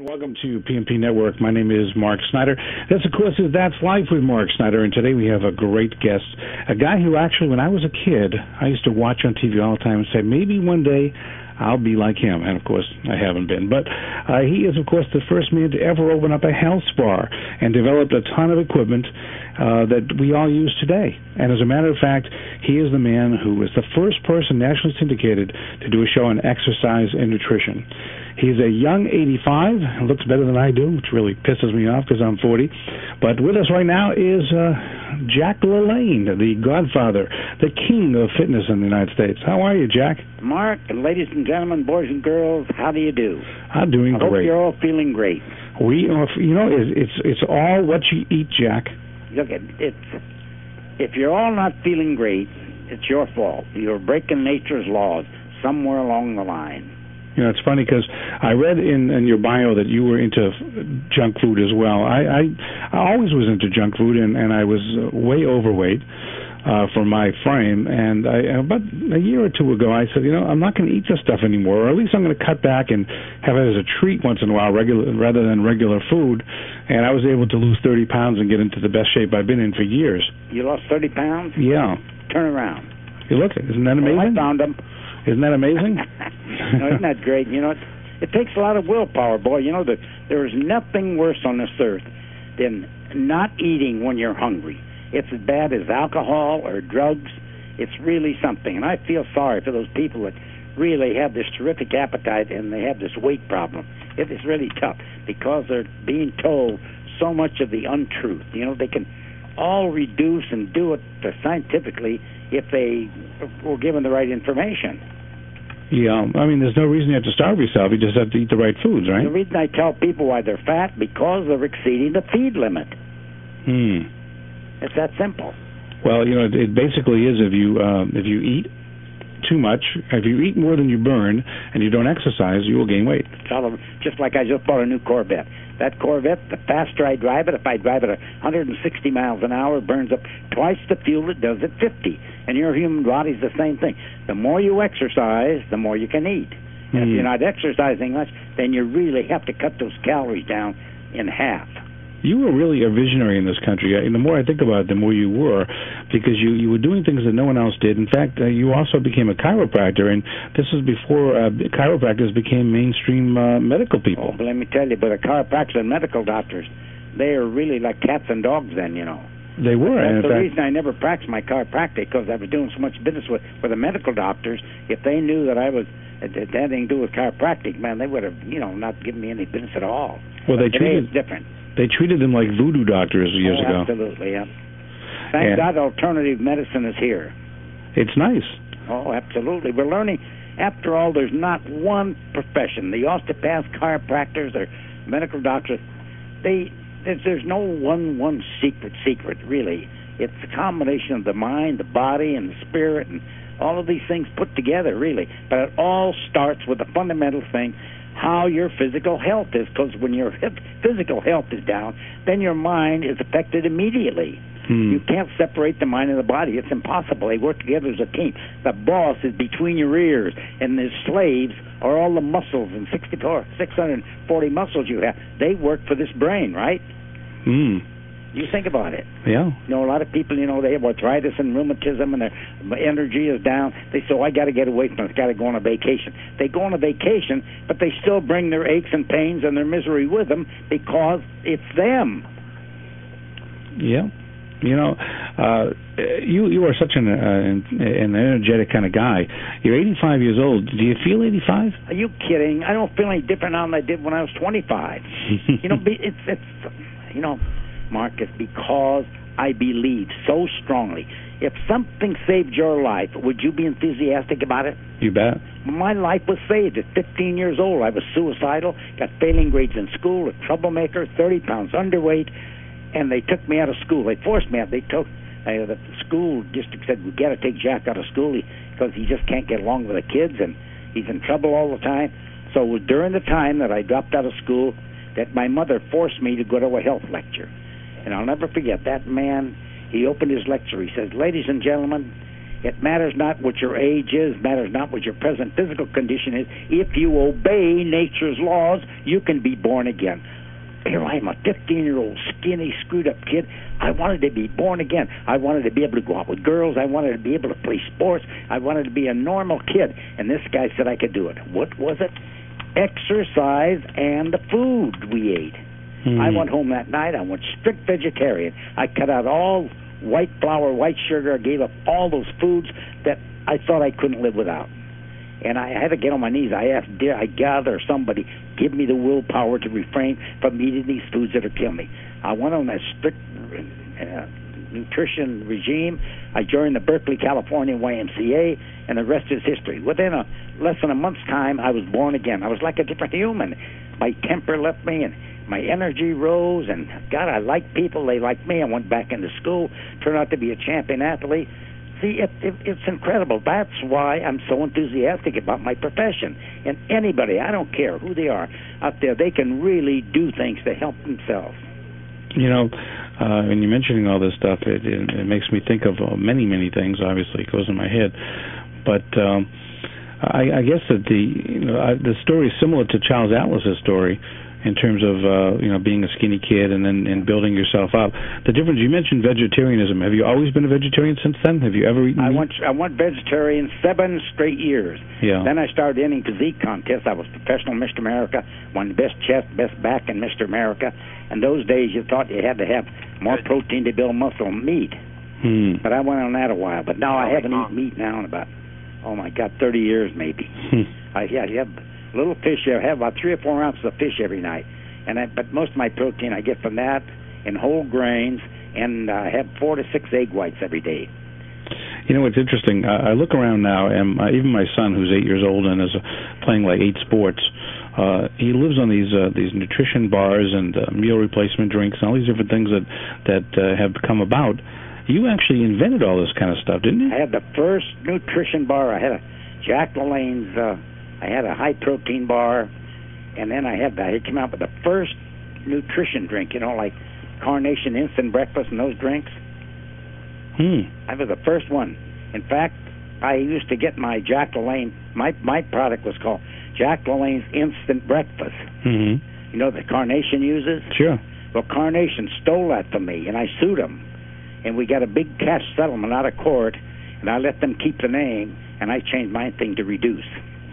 Welcome to PMP Network. My name is Mark Snyder. This, of course, is That's Life with Mark Snyder, and today we have a great guest, a guy who actually, when I was a kid, I used to watch on TV all the time and say, maybe one day I'll be like him. And, of course, I haven't been. But he is, of course, the first man to ever open up a health spa and developed a ton of equipment that we all use today. And as a matter of fact, he is the man who was the first person nationally syndicated to do a show on exercise and nutrition. He's a young 85, looks better than I do, which really pisses me off because I'm 40. But with us right now is Jack LaLanne, the godfather, the king of fitness in the United States. How are you, Jack? Mark, ladies and gentlemen, boys and girls, how do you do? I'm doing great. I hope you're all feeling great. We are, it's all what you eat, Jack. Look, if you're all not feeling great, it's your fault. You're breaking nature's laws somewhere along the line. You know, it's funny because I read in your bio that you were into junk food as well. I always was into junk food, and I was way overweight for my frame. And about a year or two ago, I said, I'm not going to eat this stuff anymore, or at least I'm going to cut back and have it as a treat once in a while, rather than regular food. And I was able to lose 30 pounds and get into the best shape I've been in for years. You lost 30 pounds? Yeah. Turn around. You look, isn't that amazing? Well, I found them. Isn't that amazing? No, isn't that great? It takes a lot of willpower, boy. There is nothing worse on this earth than not eating when you're hungry. It's as bad as alcohol or drugs. It's really something. And I feel sorry for those people that really have this terrific appetite and they have this weight problem. It is really tough because they're being told so much of the untruth. They can all reduce and do it scientifically if they were given the right information. Yeah, I mean, there's no reason you have to starve yourself. You just have to eat the right foods, right? The reason I tell people why they're fat, because they're exceeding the feed limit. It's that simple. Well, it basically is if you eat too much, if you eat more than you burn, and you don't exercise, you will gain weight. Just like I just bought a new Corvette. That Corvette, the faster I drive it, if I drive it 160 miles an hour, it burns up twice the fuel it does at 50. And your human body's the same thing. The more you exercise, the more you can eat. And if you're not exercising much, then you really have to cut those calories down in half. You were really a visionary in this country. And the more I think about it, the more you were, because you were doing things that no one else did. In fact, you also became a chiropractor, and this is before chiropractors became mainstream medical people. Oh, but let me tell you, but the chiropractors and medical doctors, they are really like cats and dogs then, They were. That's the reason I never practiced my chiropractic, because I was doing so much business with the medical doctors. If they knew that I was had anything to do with chiropractic, man, they would have, not given me any business at all. Well, today it's different. They treated them like voodoo doctors years ago. Absolutely, yeah. Thank God alternative medicine is here. It's nice. Oh, absolutely. We're learning. After all, there's not one profession. The osteopaths, chiropractors, or medical doctors, there's no one secret, really. It's a combination of the mind, the body, and the spirit, and all of these things put together, really. But it all starts with the fundamental thing, how your physical health is, because when your physical health is down, then your mind is affected immediately. You can't separate the mind and the body. It's impossible. They work together as a team. The boss is between your ears, and the slaves are all the muscles, and 640 muscles you have. They work for this brain, right? You think about it. Yeah. A lot of people, they have arthritis and rheumatism, and their energy is down. They say, I got to get away from it. I got to go on a vacation. They go on a vacation, but they still bring their aches and pains and their misery with them because it's them. Yeah. You are such an energetic kind of guy. You're 85 years old. Do you feel 85? Are you kidding? I don't feel any different now than I did when I was 25. Mark, it's because I believe so strongly. If something saved your life, would you be enthusiastic about it? You bet. My life was saved at 15 years old. I was suicidal, got failing grades in school, a troublemaker, 30 pounds underweight, and they took me out of school. They forced me out. The school district said, we got to take Jack out of school because he just can't get along with the kids, and he's in trouble all the time. So it was during the time that I dropped out of school that my mother forced me to go to a health lecture. And I'll never forget that man. He opened his lecture. He says, ladies and gentlemen, It matters not what your age is, matters not what your present physical condition is. If you obey nature's laws, you can be born again. Here I am, a 15-year-old, skinny, screwed-up kid. I wanted to be born again. I wanted to be able to go out with girls. I wanted to be able to play sports. I wanted to be a normal kid. And this guy said I could do it. What was it? Exercise and the food we ate. I went home that night. I went strict vegetarian. I cut out all white flour, white sugar. I gave up all those foods that I thought I couldn't live without. And I had to get on my knees. I asked, God or somebody, give me the willpower to refrain from eating these foods that are killing me. I went on that strict nutrition regime. I joined the Berkeley, California YMCA, and the rest is history. Within less than a month's time, I was born again. I was like a different human. My temper left me, and my energy rose, and God, I liked people. They liked me. I went back into school, turned out to be a champion athlete. See, it's incredible. That's why I'm so enthusiastic about my profession. And anybody, I don't care who they are, out there, they can really do things to help themselves. You know, when you're mentioning all this stuff, it makes me think of many, many things. Obviously, it goes in my head. But I guess that the story is similar to Charles Atlas's story, in terms of being a skinny kid and then building yourself up. The difference, you mentioned vegetarianism. Have you always been a vegetarian since then? Have you ever eaten meat? I went vegetarian 7 straight years. Yeah. Then I started entering physique contests. I was professional Mr. America, won the best chest, best back in Mr. America. And those days you thought you had to have more protein to build muscle and meat. But I went on that a while. But now I haven't eaten meat now in about, 30 years maybe. I have little fish. I have about 3 or 4 ounces of fish every night, but most of my protein I get from that and whole grains, and I have 4 to 6 egg whites every day. You know, it's interesting. I look around now, and even my son, who's 8 years old and is playing like 8 sports, he lives on these nutrition bars and meal replacement drinks and all these different things that have come about. You actually invented all this kind of stuff, didn't you? I had the first nutrition bar. I had a Jack LaLanne's. I had a high-protein bar, and then I came out with the first nutrition drink, like Carnation Instant Breakfast and those drinks. I was the first one. In fact, I used to get my Jack LaLanne, my product was called Jack LaLanne's Instant Breakfast. You know that Carnation uses? Sure. Well, Carnation stole that from me, and I sued them. And we got a big cash settlement out of court, and I let them keep the name, and I changed my thing to Reduce.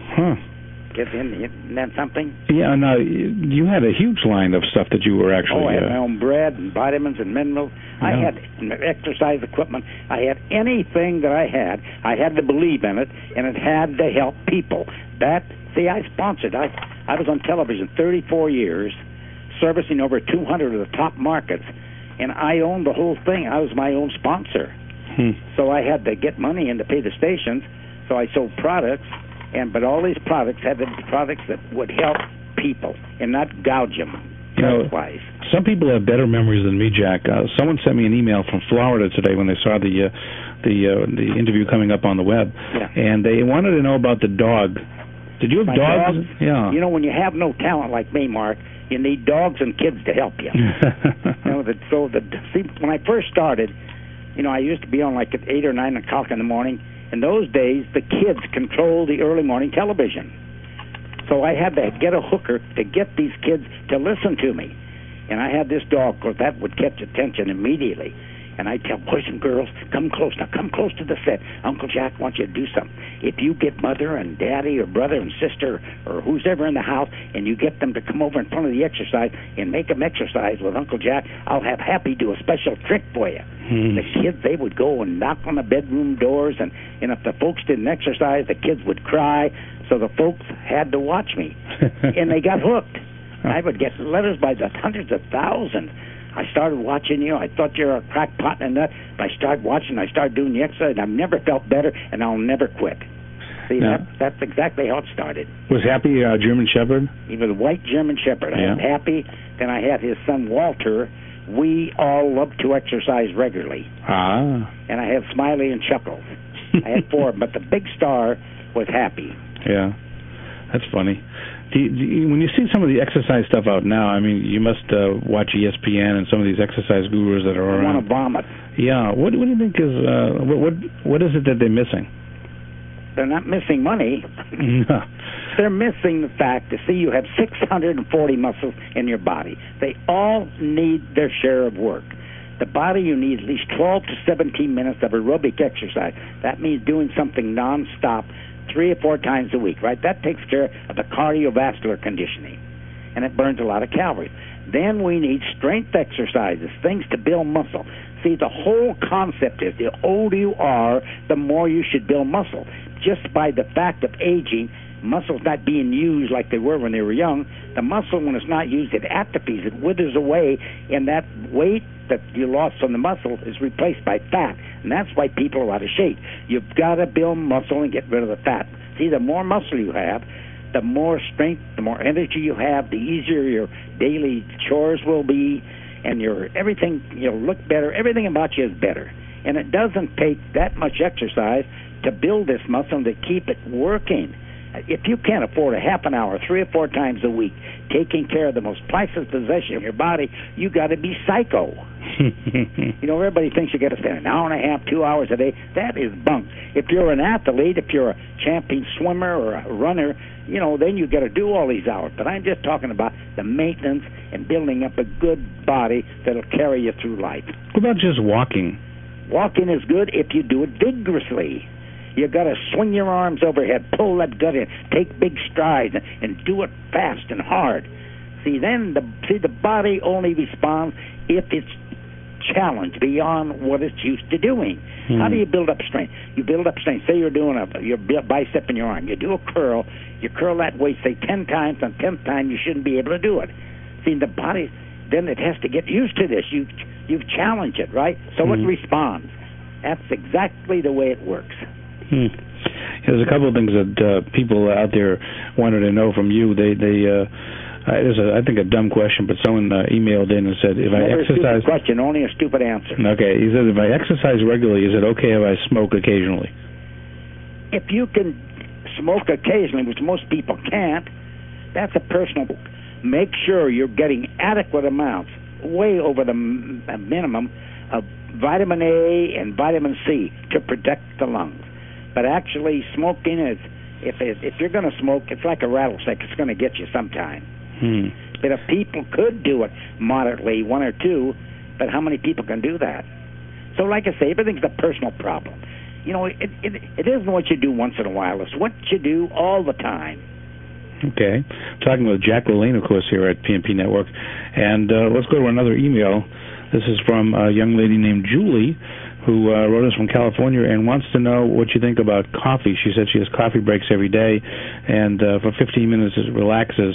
Isn't that something? Yeah, no, you had a huge line of stuff that you were actually... I had my own bread and vitamins and minerals. Yeah. I had exercise equipment. I had anything that I had to believe in it, and it had to help people. I sponsored. I was on television 34 years, servicing over 200 of the top markets, and I owned the whole thing. I was my own sponsor. So I had to get money in to pay the stations, so I sold products. But all these products had to be products that would help people and not gouge them. Some people have better memories than me, Jack. Someone sent me an email from Florida today when they saw the interview coming up on the web, and they wanted to know about the dog. Did you have dogs? Yeah. You know, when you have no talent like me, Mark, you need dogs and kids to help you. When I first started, I used to be on like at 8 or 9 o'clock in the morning. In those days, the kids controlled the early morning television. So I had to get a hooker to get these kids to listen to me. And I had this dog, because that would catch attention immediately. And I'd tell boys and girls, come close. Now come close to the set. Uncle Jack wants you to do something. If you get mother and daddy or brother and sister or who's ever in the house and you get them to come over in front of the exercise and make them exercise with Uncle Jack, I'll have Happy do a special trick for you. The kids, they would go and knock on the bedroom doors, and if the folks didn't exercise, the kids would cry. So the folks had to watch me. And they got hooked. I would get letters by the hundreds of thousands. I started watching you. I thought you were a crackpot and a nut. But I started watching. I started doing the exercise, and I've never felt better, and I'll never quit. See, that's exactly how it started. Was Happy a German Shepherd? He was a white German Shepherd. I had Happy. Then I had his son, Walter. We all loved to exercise regularly. And I had Smiley and Chuckles. I had 4 of them, but the big star was Happy. Yeah, that's funny. When you see some of the exercise stuff out now, I mean, you must watch ESPN and some of these exercise gurus that are around. I want to vomit. Yeah. What do you think is what is it that they're missing? They're not missing money. They're missing the fact to see you have 640 muscles in your body. They all need their share of work. The body, you need at least 12 to 17 minutes of aerobic exercise. That means doing something nonstop 3 or 4 times a week, right? That takes care of the cardiovascular conditioning, and it burns a lot of calories. Then we need strength exercises, things to build muscle. See, the whole concept is the older you are, the more you should build muscle. Just by the fact of aging, muscles not being used like they were when they were young, the muscle, when it's not used, it atrophies, it withers away, and that weight that you lost from the muscle is replaced by fat, and that's why people are out of shape. You've got to build muscle and get rid of the fat. See, the more muscle you have, the more strength, the more energy you have, the easier your daily chores will be, and your everything, you'll look better. Everything about you is better, and it doesn't take that much exercise to build this muscle and to keep it working. If you can't afford a half an hour, 3 or 4 times a week, taking care of the most priceless possession of your body, you got to be psycho. Everybody thinks you got to spend an hour and a half, 2 hours a day. That is bunk. If you're an athlete, if you're a champion swimmer or a runner, then you got to do all these hours. But I'm just talking about the maintenance and building up a good body that'll carry you through life. What about just walking? Walking is good if you do it vigorously. You got to swing your arms overhead, pull that gut in, take big strides, and do it fast and hard. See, the body only responds if it's challenged beyond what it's used to doing. How do you build up strength? You build up strength. Say you're doing your bicep in your arm. You do a curl. You curl that weight, say 10 times. On 10th time, you shouldn't be able to do it. See, the body, then it has to get used to this. You've challenged it, right? So it responds. That's exactly the way it works. There's a couple of things that people out there wanted to know from you. There's I think a dumb question, but someone emailed in and said, if I exercise... A stupid question, only a stupid answer. Okay, he said, if I exercise regularly, is it okay if I smoke occasionally? If you can smoke occasionally, which most people can't, that's a personal... Make sure you're getting adequate amounts, way over the minimum, of vitamin A and vitamin C to protect the lungs. But actually, smoking is, if you're going to smoke, it's like a rattlesnake. It's going to get you sometime. But if people could do it moderately, 1 or 2, but how many people can do that? So like I say, everything's a personal problem. It isn't what you do once in a while. It's what you do all the time. Okay. Talking with Jack LaLanne, of course, here at PNP Network. And let's go to another email. This is from a young lady named Julie, who wrote us from California and wants to know what you think about coffee. She said she has coffee breaks every day, and for 15 minutes it relaxes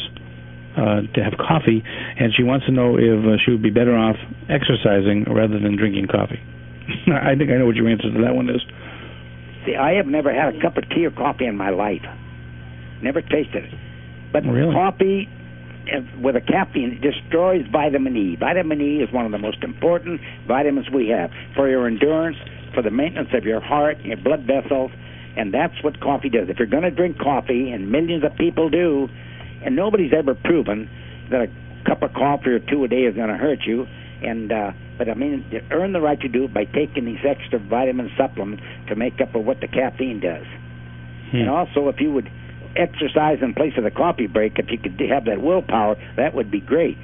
to have coffee, and she wants to know if she would be better off exercising rather than drinking coffee. I think I know what your answer to that one is. See, I have never had a cup of tea or coffee in my life. Never tasted it. But really? Coffee with a caffeine destroys vitamin E. Vitamin E is one of the most important vitamins we have for your endurance, for the maintenance of your heart and your blood vessels, and that's what coffee does. If you're going to drink coffee, and millions of people do, and nobody's ever proven that a cup of coffee or 2 a day is going to hurt you, but I mean, you earn the right to do it by taking these extra vitamin supplements to make up for what the caffeine does. And also, if you would exercise in place of the coffee break, if you could have that willpower, that would be great.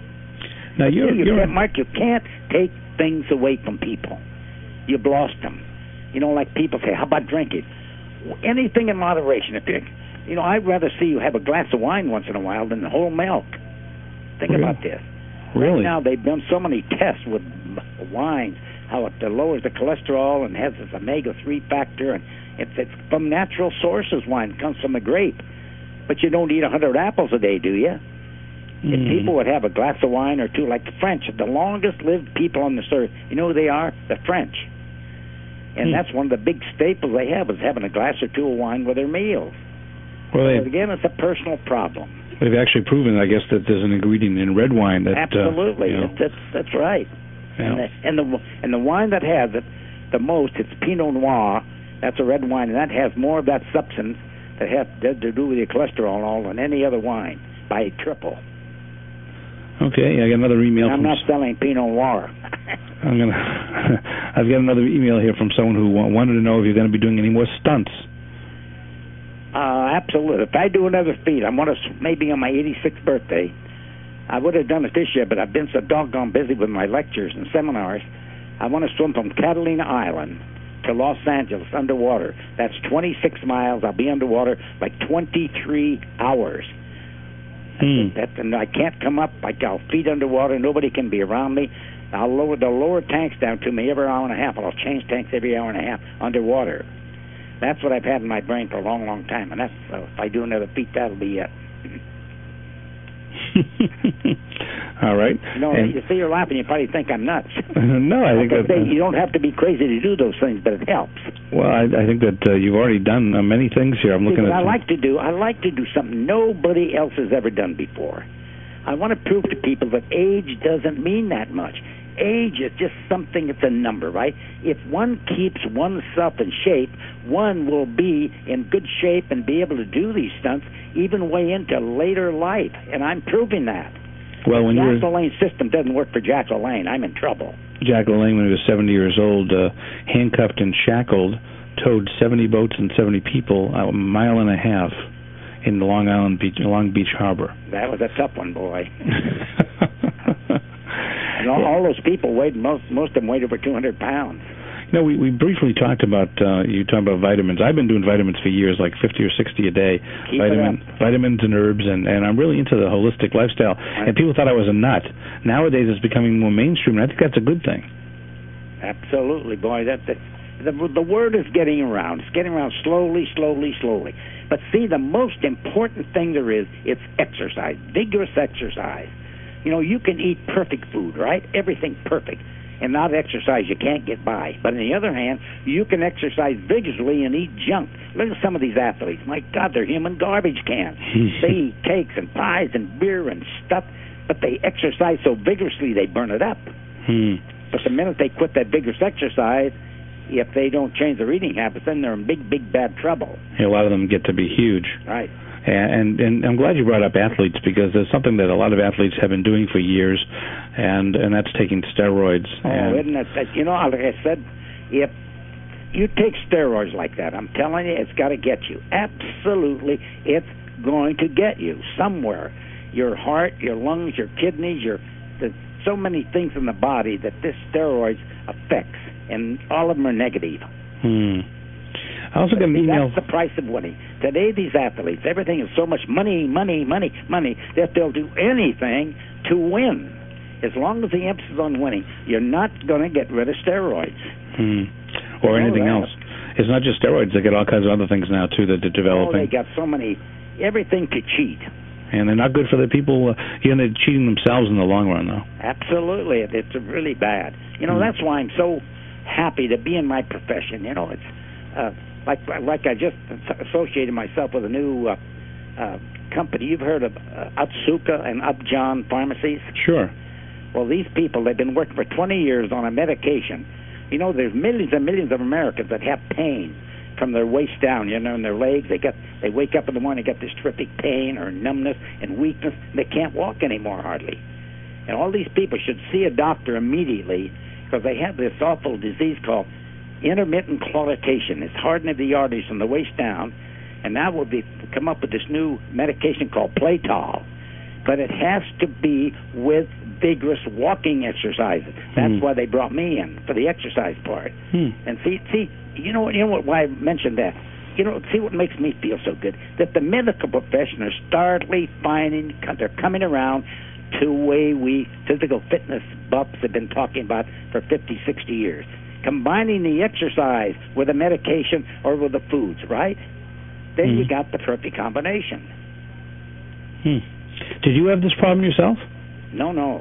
Now, Mark, you can't take things away from people. You've lost them. Like people say, how about drinking? Anything in moderation. I'd rather see you have a glass of wine once in a while than the whole milk. Think about this. Really? Right now, they've done so many tests with wines, how it lowers the cholesterol and has this omega-3 factor, and it's from natural sources. Wine comes from the grape. But you don't eat 100 apples a day, do you? If people would have a glass of wine or 2, like the French, the longest-lived people on this earth, you know who they are? The French. And that's one of the big staples they have, is having a glass or 2 of wine with their meals. Well, again, it's a personal problem. They've actually proven, I guess, that there's an ingredient in red wine that... Absolutely. That's right. Yeah. And the wine that has it the most, it's Pinot Noir. That's a red wine, and that has more of that substance that have to do with your cholesterol than any other wine by triple. Okay, I got another email. I'm not selling Pinot Noir. I've got another email here from someone who wanted to know if you're going to be doing any more stunts. Absolutely. If I do another feat, I want to maybe on my 86th birthday. I would have done it this year, but I've been so doggone busy with my lectures and seminars. I want to swim from Catalina Island to Los Angeles underwater. That's 26 miles. I'll be underwater like 23 hours. And I can't come up. I'll feet underwater. Nobody can be around me. They'll lower tanks down to me every hour and a half. I'll change tanks every hour and a half underwater. That's what I've had in my brain for a long, long time. And that's if I do another feat, that'll be it. All right. You see, you're laughing. You probably think I'm nuts. No, I think that you don't have to be crazy to do those things, but it helps. Well, I think that you've already done many things here. I'm looking at. I like to do something nobody else has ever done before. I want to prove to people that age doesn't mean that much. Age is just something. It's a number, right? If one keeps oneself in shape, one will be in good shape and be able to do these stunts even way into later life, and I'm proving that. Well, when Jack LaLanne system doesn't work for Jack LaLanne, I'm in trouble. Jack LaLanne, when he was 70 years old, handcuffed and shackled, towed 70 boats and 70 people a mile and a half in the Long Beach Harbor. That was a tough one, boy. And all those people weighed, most of them weighed over 200 pounds. You know, we briefly talked about, you talked about vitamins. I've been doing vitamins for years, like 50 or 60 a day. Vitamins and herbs, and I'm really into the holistic lifestyle. Right. And people thought I was a nut. Nowadays it's becoming more mainstream, and I think that's a good thing. Absolutely, boy. The word is getting around. It's getting around slowly. But see, the most important thing there is, it's exercise, vigorous exercise. You know, you can eat perfect food, right? Everything perfect. And not exercise, you can't get by. But on the other hand, you can exercise vigorously and eat junk. Look at some of these athletes. My God, they're human garbage cans. They eat cakes and pies and beer and stuff, but they exercise so vigorously they burn it up. But the minute they quit that vigorous exercise, if they don't change their eating habits, then they're in big, big, bad trouble. Yeah, a lot of them get to be huge. Right. And I'm glad you brought up athletes, because there's something that a lot of athletes have been doing for years, and that's taking steroids. Isn't it? You know, like I said, if you take steroids like that, I'm telling you, it's got to get you. Absolutely, it's going to get you somewhere. Your heart, your lungs, your kidneys, there's so many things in the body that this steroids affects, and all of them are negative. I also got an email. That's the price of winning. Today, these athletes, everything is so much money, that they'll do anything to win. As long as the emphasis is on winning, you're not going to get rid of steroids. Or anything else. It's not just steroids. They get all kinds of other things now, too, that they're developing. They got so many, everything to cheat. And they're not good for the people. They're cheating themselves in the long run, though. Absolutely. It's really bad. You know, that's why I'm so happy to be in my profession. You know, it's... Like I just associated myself with a new company. You've heard of Otsuka and Upjohn pharmacies? Sure. Well, these people, they've been working for 20 years on a medication. You know, there's millions and millions of Americans that have pain from their waist down, you know, in their legs. They wake up in the morning, they get this terrific pain or numbness and weakness. They can't walk anymore hardly. And all these people should see a doctor immediately, because they have this awful disease called intermittent claudication. It's hardening of the arteries from the waist down, and now we'll come up with this new medication called Playtol. But it has to be with vigorous walking exercises. That's why they brought me in, for the exercise part. And see, you know what? Why I mentioned that? You know, see what makes me feel so good? That the medical profession are startly finding, they're coming around to way we physical fitness buffs have been talking about for 50, 60 years. Combining the exercise with the medication or with the foods, right? Then you got the perfect combination. Did you have this problem yourself? No. No,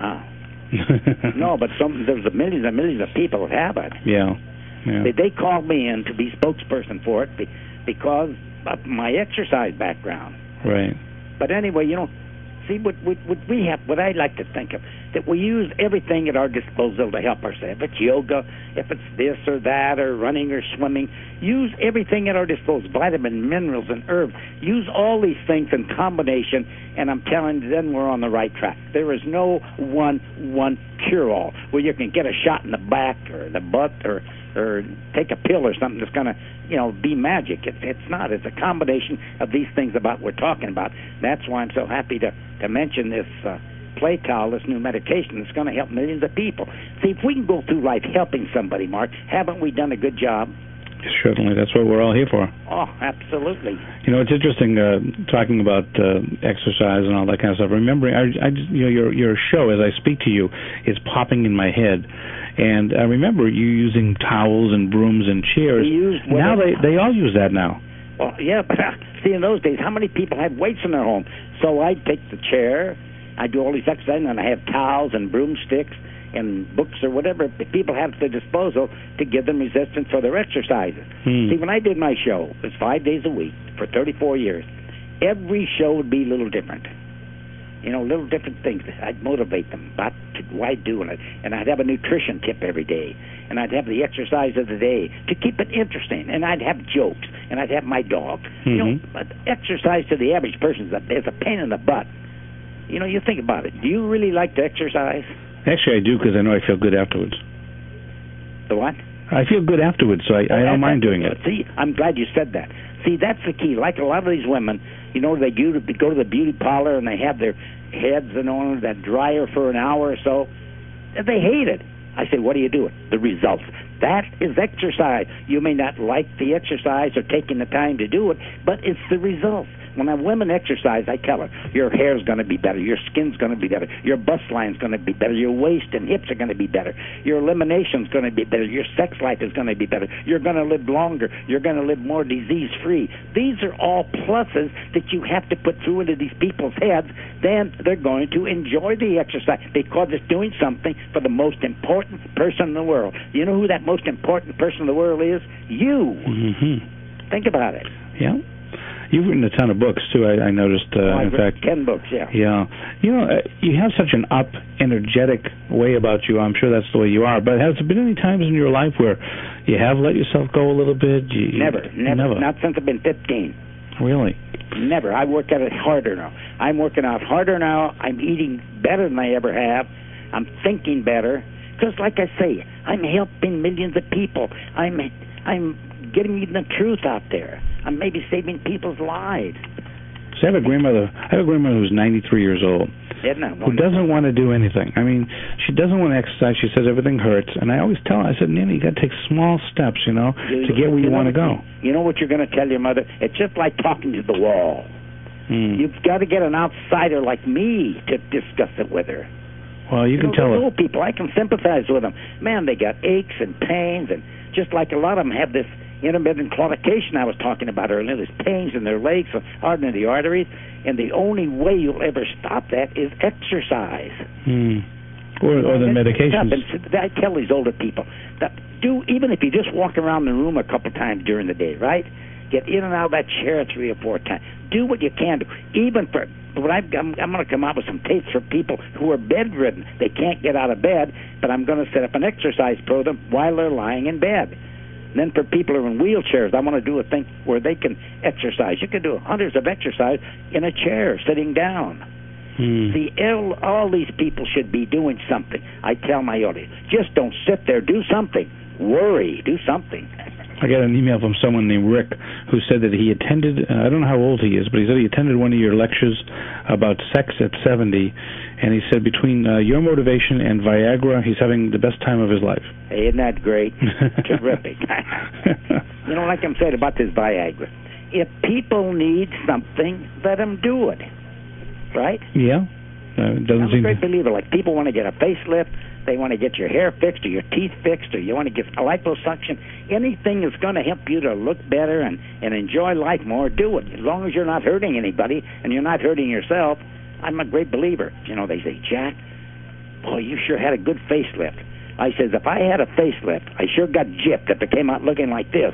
but there's millions and millions of people that have it. Yeah. They called me in to be spokesperson for it because of my exercise background. Right. But anyway, you know, See, what we have, what I like to think of, that we use everything at our disposal to help ourselves. If it's yoga, if it's this or that, or running or swimming, use everything at our disposal, vitamin, minerals, and herbs. Use all these things in combination, and I'm telling you, then we're on the right track. There is no one cure-all where you can get a shot in the back or the butt or take a pill or something that's going to, be magic. It's not. It's a combination of these things about we're talking about. That's why I'm so happy to mention this Playtal, this new medication that's going to help millions of people. See, if we can go through life helping somebody, Mark, haven't we done a good job? Certainly. That's what we're all here for. Oh, absolutely. It's interesting talking about exercise and all that kind of stuff. Remembering, your show, as I speak to you, is popping in my head. And I remember you using towels and brooms and chairs. Now they all use that now. Well, yeah, but see, in those days, how many people had weights in their home? So I'd take the chair, I'd do all these exercises, and I have towels and broomsticks and books or whatever people have at their disposal to give them resistance for their exercises. See, when I did my show, it was 5 days a week for 34 years. Every show would be a little different. Little different things. I'd motivate them about why doing it. And I'd have a nutrition tip every day. And I'd have the exercise of the day to keep it interesting. And I'd have jokes. And I'd have my dog. But exercise to the average person is a pain in the butt. You think about it. Do you really like to exercise? Actually, I do, because I know I feel good afterwards. The what? I feel good afterwards, so I don't mind doing it. See, I'm glad you said that. See, that's the key. Like a lot of these women, they go to the beauty parlor and they have their heads on that dryer for an hour or so. They hate it. I say, what are you doing? The results. That is exercise. You may not like the exercise or taking the time to do it, but it's the results. When a woman exercise, I tell her, your hair's going to be better, your skin's going to be better, your bust line's going to be better, your waist and hips are going to be better, your elimination's going to be better, your sex life is going to be better, you're going to live longer, you're going to live more disease-free. These are all pluses that you have to put through into these people's heads. Then they're going to enjoy the exercise because it's doing something for the most important person in the world. You know who that most important person in the world is? You. Mm-hmm. Think about it. Yeah. You've written a ton of books, too, I noticed. I've written 10 books, yeah. Yeah. You have such an energetic way about you. I'm sure that's the way you are. But has there been any times in your life where you have let yourself go a little bit? Never. Not since I've been 15. Really? Never. I work at it harder now. I'm working out harder now. I'm eating better than I ever have. I'm thinking better. Because, like I say, I'm helping millions of people. I'm getting the truth out there. I'm maybe saving people's lives. So I have a grandmother who's 93 years old. Who doesn't want to do anything. I mean, she doesn't want to exercise. She says everything hurts. And I always tell her, I said, Nanny, you got to take small steps, to get where you want to go. You know what you're going to tell your mother? It's just like talking to the wall. You've got to get an outsider like me to discuss it with her. Well, you can tell her. Old people, I can sympathize with them. Man, they got aches and pains, and just like a lot of them have this intermittent claudication I was talking about earlier. There's pains in their legs, hardening the arteries, and the only way you'll ever stop that is exercise. Or the medications. I tell these older people that even if you just walk around the room a couple times during the day, right? Get in and out of that chair 3 or 4 times. Do what you can do. Even for I'm going to come out with some tapes for people who are bedridden. They can't get out of bed, but I'm going to set up an exercise program while they're lying in bed. And then for people who are in wheelchairs, I want to do a thing where they can exercise. You can do hundreds of exercise in a chair, sitting down. See, all these people should be doing something. I tell my audience, just don't sit there. Do something. Worry. Do something. I got an email from someone named Rick who said that he attended, I don't know how old he is, but he said he attended one of your lectures about sex at 70, and he said between your motivation and Viagra, he's having the best time of his life. Hey, isn't that great? Terrific. Like I'm saying about this Viagra, if people need something, let them do it, right? Yeah. It doesn't I'm a great believer. Like people want to get a facelift, they want to get your hair fixed or your teeth fixed, or you want to get a liposuction. Anything that's going to help you to look better and enjoy life more, do it. As long as you're not hurting anybody and you're not hurting yourself, I'm a great believer. They say, Jack, boy, you sure had a good facelift. I says, if I had a facelift, I sure got gypped if it came out looking like this.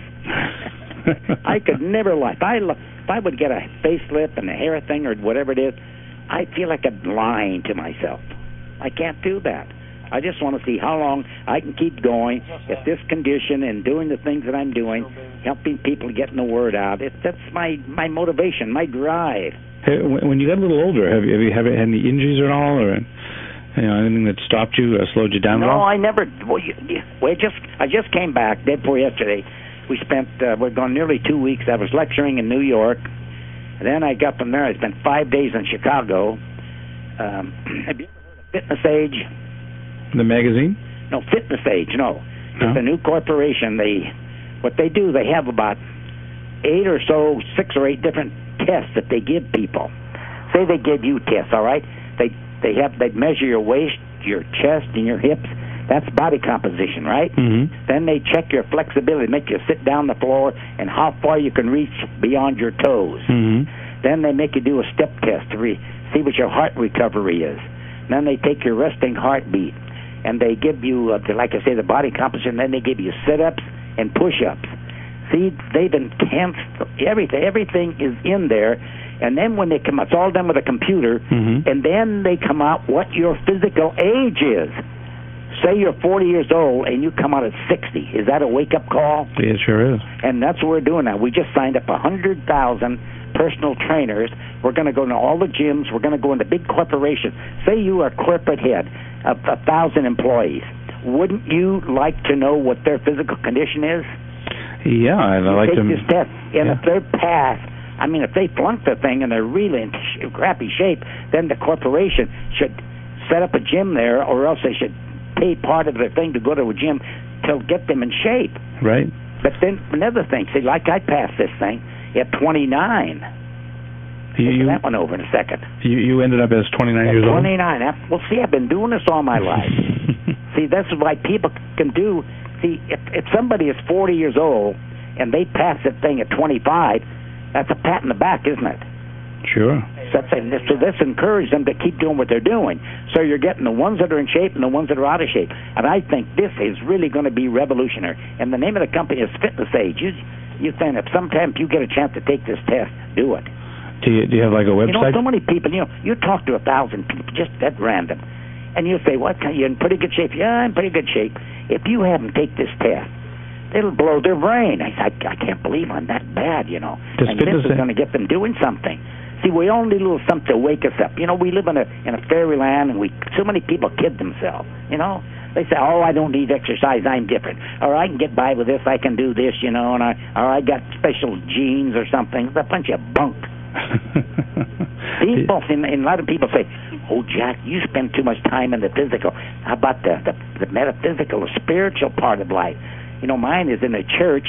I could never lie. If I would get a facelift and a hair thing or whatever it is, I feel like I'm lying to myself. I can't do that. I just want to see how long I can keep going at this condition and doing the things that I'm doing, helping people getting the word out. That's my motivation, my drive. Hey, when you got a little older, have you had any injuries at all, or anything that stopped you, slowed you down at all? No, I never. Well, I just came back day before yesterday. We spent we're gone nearly 2 weeks. I was lecturing in New York, and then I got from there. I spent 5 days in Chicago. Have you ever heard of Fitness Age? The magazine? No, Fitness Age. No, it's a new corporation. What they do, they have about 8 or so, 6 or 8 different tests that they give people. Say they give you tests, all right? They measure your waist, your chest, and your hips. That's body composition, right? Mm-hmm. Then they check your flexibility, make you sit down on the floor, and how far you can reach beyond your toes. Mm-hmm. Then they make you do a step test to see what your heart recovery is. Then they take your resting heartbeat, and they give you, like I say, the body composition. Then they give you sit-ups and push-ups. See, they've enhanced everything. Everything is in there. And then when they come out, it's all done with a computer, mm-hmm. and then they come out what your physical age is. Say you're 40 years old and you come out at 60. Is that a wake-up call? Yeah, it sure is. And that's what we're doing now. We just signed up 100,000 personal trainers. We're going to go into all the gyms. We're going to go into big corporations. Say you are corporate head of 1,000 employees. Wouldn't you like to know what their physical condition is? Yeah, I'd like to. Take this test, and if they're passed, if they flunk the thing and they're really in crappy shape, then the corporation should set up a gym there, or else they should pay part of their thing to go to a gym to get them in shape. Right. But then another thing, see, like I passed this thing at 29. Take that one over in a second. You ended up as 29 years old? 29. Well, see, I've been doing this all my life. See, that's why people can do. See, if somebody is 40 years old and they pass that thing at 25, that's a pat in the back, isn't it? Sure. So this encourages them to keep doing what they're doing. So you're getting the ones that are in shape and the ones that are out of shape. And I think this is really going to be revolutionary. And the name of the company is Fitness Age. You think if sometime you get a chance to take this test, do it. Do you have like a website? So many people, you talk to 1,000 people just at random. And you say, what? You're in pretty good shape? Yeah, I'm in pretty good shape. If you have them take this test, it'll blow their brain. I can't believe I'm that bad, And this is going to get them doing something. See, we all need a little something to wake us up. We live in a fairyland, and so many people kid themselves, They say, oh, I don't need exercise, I'm different. Or I can get by with this, I can do this, or I got special genes or something. It's a bunch of bunk. People, and a lot of people say, oh, Jack, you spend too much time in the physical. How about the metaphysical, the spiritual part of life? Mine is in the church.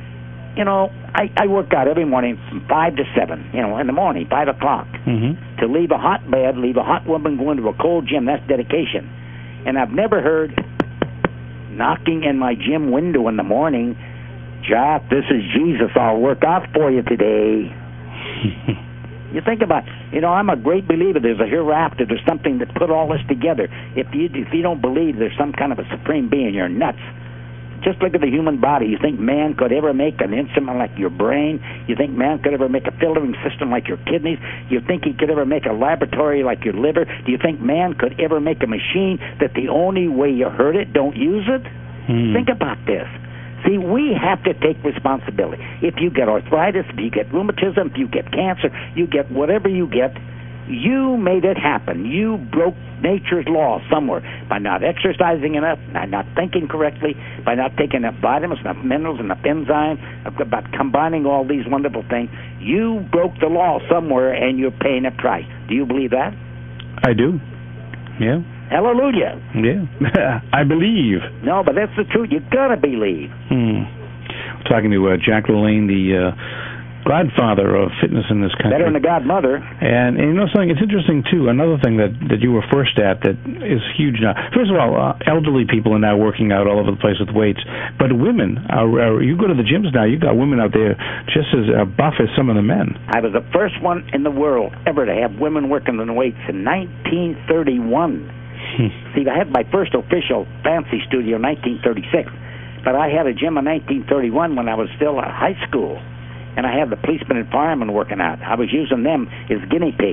I work out every morning from 5 to 7, in the morning, 5 o'clock. Mm-hmm. To leave a hot bed, leave a hot woman, go into a cold gym, that's dedication. And I've never heard knocking in my gym window in the morning, Jack, this is Jesus, I'll work out for you today. You think about, I'm a great believer there's a hereafter, there's something that put all this together. If you don't believe there's some kind of a supreme being, you're nuts. Just look at the human body. You think man could ever make an instrument like your brain? You think man could ever make a filtering system like your kidneys? You think he could ever make a laboratory like your liver? Do you think man could ever make a machine that the only way you hurt it, don't use it? Think about this. See, we have to take responsibility. If you get arthritis, if you get rheumatism, if you get cancer, you get whatever you get, you made it happen. You broke nature's law somewhere by not exercising enough, by not thinking correctly, by not taking enough vitamins, enough minerals, enough enzymes, about combining all these wonderful things. You broke the law somewhere, and you're paying a price. Do you believe that? I do. Yeah. Hallelujah. Yeah. I believe. No, but that's the truth. You gotta believe. We're talking to Jack LaLanne, the godfather of fitness in this country. Better than the godmother. And something, it's interesting, too, another thing that you were first at that is huge now. First of all, elderly people are now working out all over the place with weights. But women, you go to the gyms now, you got women out there just as buff as some of the men. I was the first one in the world ever to have women working on the weights in 1931. See, I had my first official fancy studio in 1936. But I had a gym in 1931 when I was still at high school. And I had the policemen and firemen working out. I was using them as guinea pigs.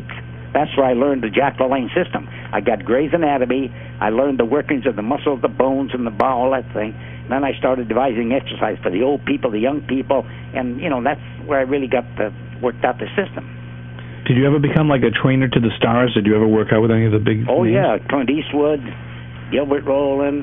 That's where I learned the Jack LaLanne system. I got Gray's Anatomy. I learned the workings of the muscles, the bones, and all that thing. And then I started devising exercise for the old people, the young people, and, that's where I really worked out the system. Did you ever become like a trainer to the stars? Did you ever work out with any of the big names? Yeah, Clint Eastwood, Gilbert Rowland,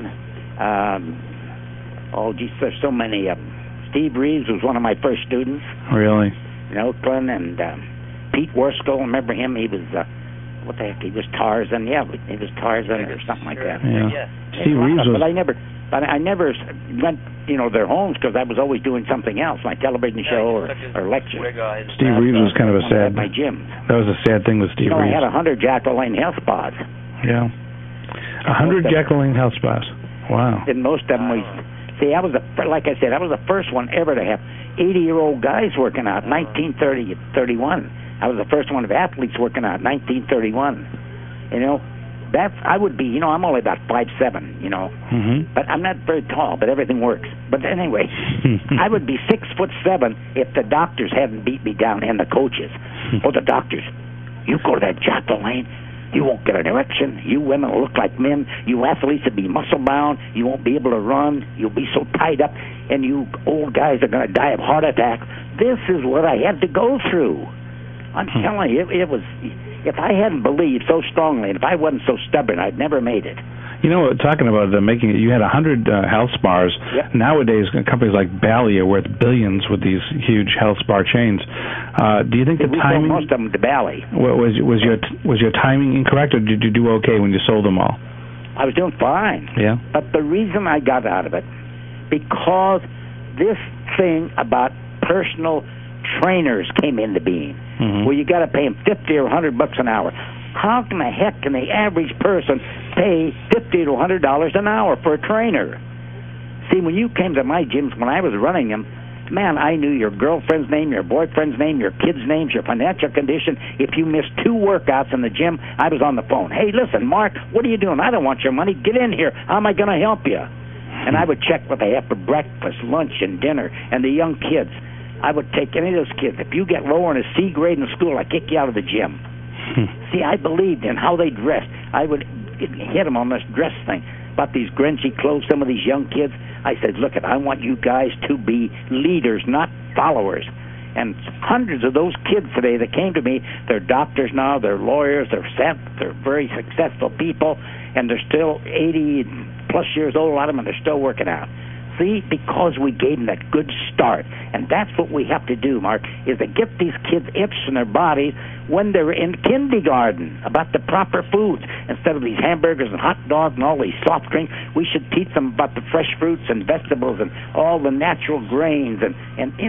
there's so many. Steve Reeves was one of my first students. Really? Clint and Pete Worskell, remember him? He was, what the heck, he was Tarzan. Yeah, he was Tarzan or something like that. Yeah. Steve Reeves was... But I never went, their homes because I was always doing something else, my television show or lecture. Steve Reeves was kind of a sad... my gym. That was a sad thing with Steve Reeves. I had 100 Jack LaLanne health spas. Yeah. 100 Jack LaLanne health spas. Wow. And most of them I was like I said, I was the first one ever to have 80-year-old guys working out, 1930 to 31. I was the first one of athletes working out, 1931. I would be, I'm only about 5'7", Mm-hmm. but I'm not very tall, but everything works. But anyway, I would be 6'7" if the doctors hadn't beat me down, and the coaches. Or the doctors, you go to that Jack LaLanne, you won't get an erection. You women will look like men. You athletes will be muscle-bound. You won't be able to run. You'll be so tied up, and you old guys are going to die of heart attack. This is what I had to go through. I'm telling you, it was... If I hadn't believed so strongly, and if I wasn't so stubborn, I'd never made it. Talking about making it, you had 100 health spas. Yep. Nowadays, companies like Bally are worth billions with these huge health spa chains. Do you think the timing? Most of them to Bally. Was your timing incorrect, or did you do okay when you sold them all? I was doing fine. Yeah. But the reason I got out of it, because this thing about personal trainers came into being. Mm-hmm. Well, you got to pay them $50 or $100 an hour. How can the heck can the average person pay $50 to $100 an hour for a trainer? See, when you came to my gyms when I was running them, man, I knew your girlfriend's name, your boyfriend's name, your kids' names, your financial condition. If you missed 2 workouts in the gym, I was on the phone. Hey, listen, Mark, what are you doing? I don't want your money. Get in here. How am I going to help you? And I would check what they have for breakfast, lunch, and dinner, and the young kids. I would take any of those kids. If you get lower in a C grade in school, I'd kick you out of the gym. See, I believed in how they dressed. I would hit them on this dress thing about these grungy clothes, some of these young kids. I said, look, I want you guys to be leaders, not followers. And hundreds of those kids today that came to me, they're doctors now, they're lawyers, they're very successful people, and they're still 80-plus years old, a lot of them, and they're still working out. See, because we gave them that good start. And that's what we have to do, Mark, is to get these kids interested in their bodies when they're in kindergarten about the proper foods. Instead of these hamburgers and hot dogs and all these soft drinks, we should teach them about the fresh fruits and vegetables and all the natural grains. And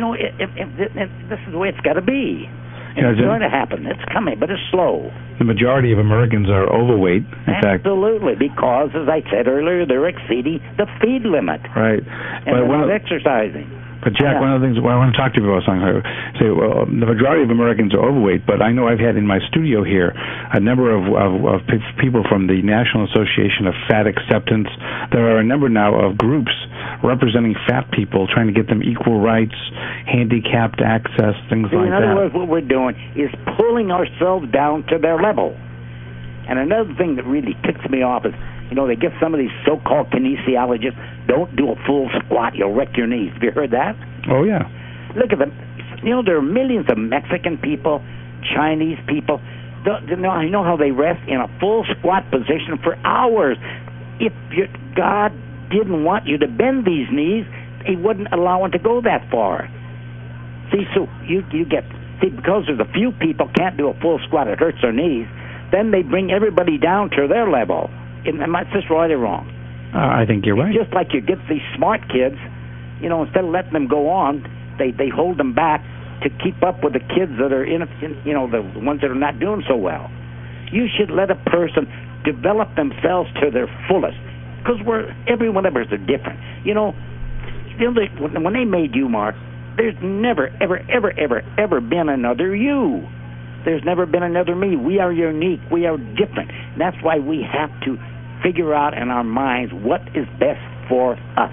this is the way it's got to be. It's going to happen. It's coming, but it's slow. The majority of Americans are overweight. Absolutely, because, as I said earlier, they're exceeding the feed limit. Right. And they're not exercising. But, Jack, one of the things I want to talk to you about, the majority of Americans are overweight, but I know I've had in my studio here a number of people from the National Association of Fat Acceptance. There are a number now of groups representing fat people, trying to get them equal rights, handicapped access, things like that. In other words, what we're doing is pulling ourselves down to their level. And another thing that really ticks me off is, they get some of these so-called kinesiologists, don't do a full squat, you'll wreck your knees. Have you heard that? Oh, yeah. Look at them. There are millions of Mexican people, Chinese people. I know how they rest in a full squat position for hours. If God didn't want you to bend these knees, he wouldn't allow it to go that far. See, so you get... See, because there's a few people can't do a full squat, it hurts their knees, then they bring everybody down to their level. Am I just right or wrong? I think you're right. Just like you get these smart kids, instead of letting them go on, they hold them back to keep up with the kids that are the ones that are not doing so well. You should let a person develop themselves to their fullest, because every one of us are different. When they made you, Mark, there's never, ever, ever, ever, ever been another you. There's never been another me. We are unique. We are different. And that's why we have to figure out in our minds what is best for us.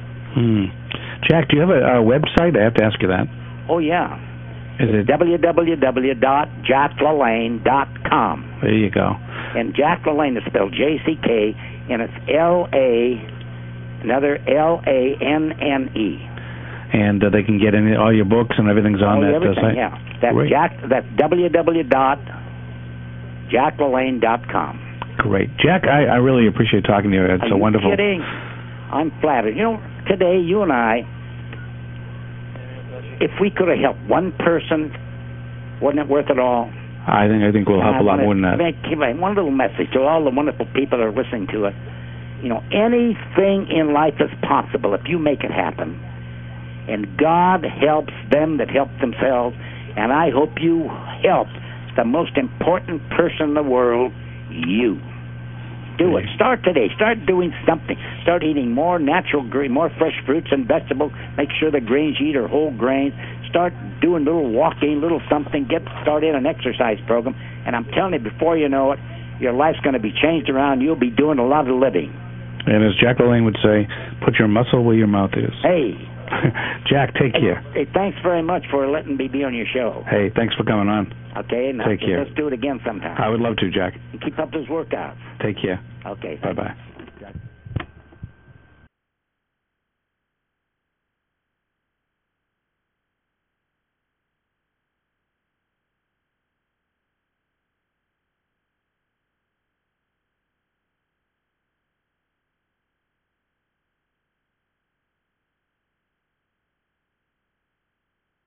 Jack, do you have a website? I have to ask you that. Oh, yeah. Is it www.jacklalanne.com. JackLalanne.com. There you go. And Jack LaLanne is spelled J-C-K, and it's L-A, another L-A-N-N-E. And they can get all your books and everything's on that everything, site? Yeah. That's Great. that's www.JackLalanne.com. Great. Jack, I really appreciate talking to you. It's Are you wonderful. kidding? I'm flattered. You know, today, you and I, if we could have helped one person, wasn't it worth it all? I think we'll help a lot more than that. Give one little message to all the wonderful people that are listening to it. You know, anything in life is possible if you make it happen. And God helps them that help themselves. And I hope you help the most important person in the world, you. Do it. Start today. Start doing something. Start eating more natural, more fresh fruits and vegetables. Make sure the grains you eat are whole grains. Start doing little walking, little something. Start in an exercise program. And I'm telling you, before you know it, your life's going to be changed around. You'll be doing a lot of living. And as Jack LaLanne would say, put your muscle where your mouth is. Hey. Jack, take care. Hey, thanks very much for letting me be on your show. Hey, thanks for coming on. Okay, now take care. Let's do it again sometime. I would love to, Jack. And keep up those workouts. Take care. Okay. Bye-bye.